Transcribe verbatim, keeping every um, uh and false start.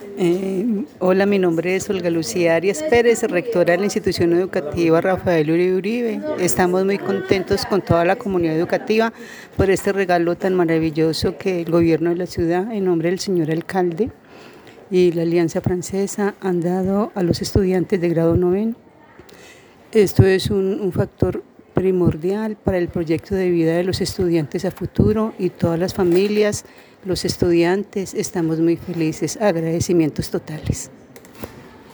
Eh, hola, mi nombre es Olga Lucía Arias Pérez, rectora de la institución educativa Rafael Uribe Uribe. Estamos muy contentos con toda la comunidad educativa por este regalo tan maravilloso que el gobierno de la ciudad, en nombre del señor alcalde y la Alianza Francesa, han dado a los estudiantes de grado noveno. Esto es un, un factor primordial para el proyecto de vida de los estudiantes a futuro, y todas las familias, los estudiantes, estamos muy felices. Agradecimientos totales.